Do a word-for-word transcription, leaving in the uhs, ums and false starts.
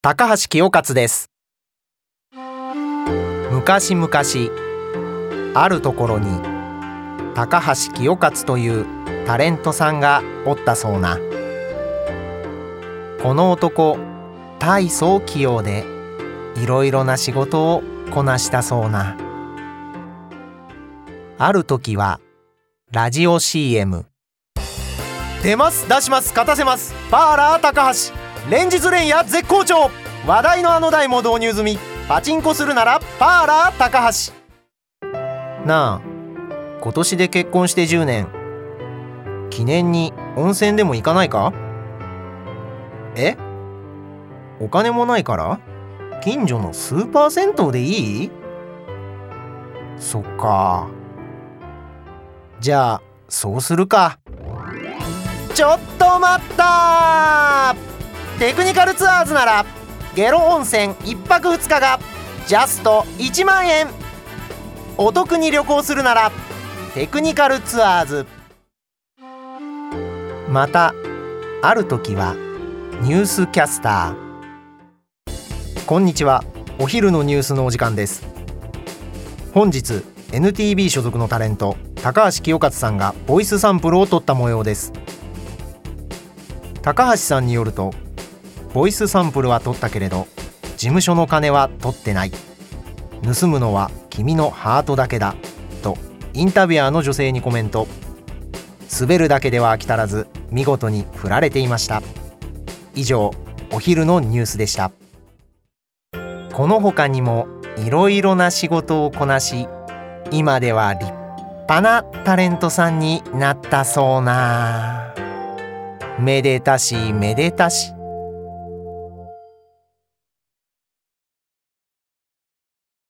高橋清勝です。昔々あるところに高橋清勝というタレントさんがおったそうな。この男大層器用でいろいろな仕事をこなしたそうな。ある時はラジオ シーエム 出ます出します勝たせますパーラー高橋連日連夜絶好調話題のあの台も導入済みパチンコするならパーラー高橋。なあ、今年で結婚してじゅうねん、記念に温泉でも行かないか？え？お金もないから近所のスーパー銭湯でいい？そっか。じゃあそうするか。ちょっと待った！テクニカルツアーズならゲロ温泉いっぱくふつかがジャストいちまんえん。お得に旅行するならテクニカルツアーズ。またある時はニュースキャスター。こんにちは、お昼のニュースのお時間です。本日 エヌティービー 所属のタレント高橋清勝さんがボイスサンプルを取った模様です。高橋さんによると、ボイスサンプルは取ったけれど事務所の金は取ってない、盗むのは君のハートだけだとインタビュアーの女性にコメント。滑るだけでは飽き足らず見事に振られていました。以上、お昼のニュースでした。この他にもいろいろな仕事をこなし、今では立派なタレントさんになったそうな。めでたしめでたし。